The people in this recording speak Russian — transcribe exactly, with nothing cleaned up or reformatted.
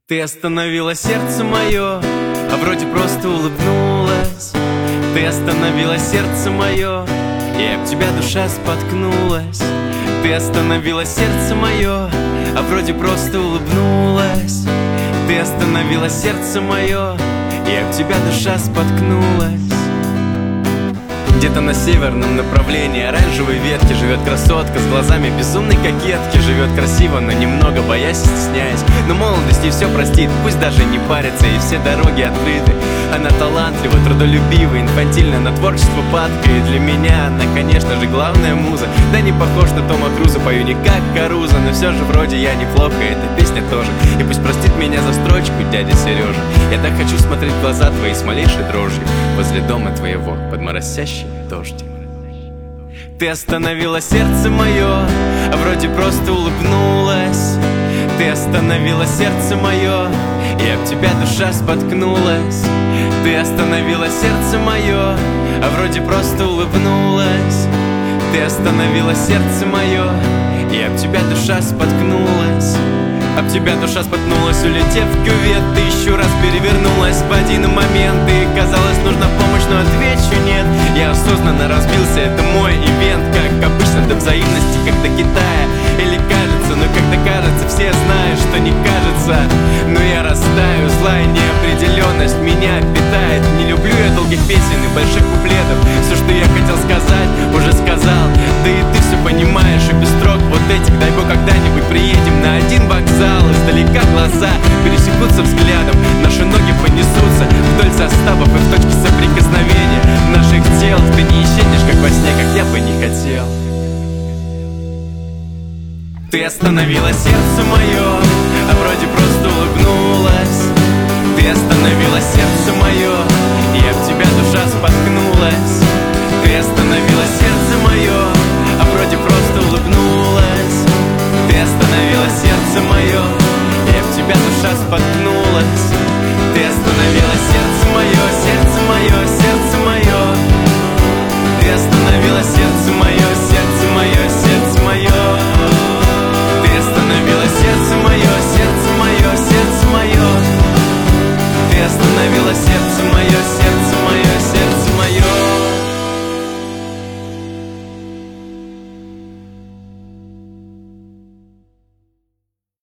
Ты остановила сердце мое, а вроде просто улыбнулась. Ты остановила сердце мое, и об тебя душа споткнулась. Ты остановила сердце мое, а вроде просто улыбнулась. Ты остановила сердце мое, и об тебя душа споткнулась. Где-то на северном направлении оранжевой ветки живет красотка с глазами безумной кокетки. Живет красиво, но немного боясь и стесняясь. Но молодости все простит, пусть даже не парится, и все дороги открыты. Она талантлива, трудолюбива, инфантильна, на творчество падка. И для меня она, конечно же, главная муза. Да не похож на Тома Круза, пою не как Каруза, но все же вроде я неплохо, эта песня тоже. И пусть простит меня за строчку дядя Сережа. Я так хочу смотреть в глаза твои с малейшей дрожью возле дома твоего под моросящим дождем. Ты остановила сердце мое, а вроде просто улыбнулась. Ты остановила сердце мое, и об тебя душа споткнулась. Ты остановила сердце мое, а вроде просто улыбнулась. Ты остановила сердце мое, и об тебя душа споткнулась. Об тебя душа споткнулась, улетев в кювет. Тысячу раз перевернулась в один момент. И казалось, нужна помощь, но отвечу нет. Я осознанно разбился, это мой ивент. Как обычно, до взаимности, как до Китая. Или кажется, но когда кажется, все знают, что не кажется. Но я растаю, злая неопределенность меня питает. Не люблю я долгих песен и больших куплетов. Все, что я хотел сказать, уже сказал. Да и ты все понимаешь, и без строк вот этих. Дай бог, когда-нибудь приедем на один вокзал. Издалека глаза пересекутся взглядом. Наши ноги понесутся вдоль заставов и в точке соприкосновения наших тел. Ты не исчезнешь, как во сне, как я бы не хотел. Ты остановила сердце мое, а вроде просто улыбнулась. Ты остановила сердце мое, и об тебя душа споткнулась. Ты остановила сердце мое, а вроде просто улыбнулась. Ты остановила сердце мое, и об тебя душа споткнулась. Ты остановила сердце мое, сердце мое, сердце мое. Ты остановила сердце мое, сердце мое, сердце мое. Ты остановила сердце мое, сердце мое, сердце мое. Ты остановила сердце мое, сердце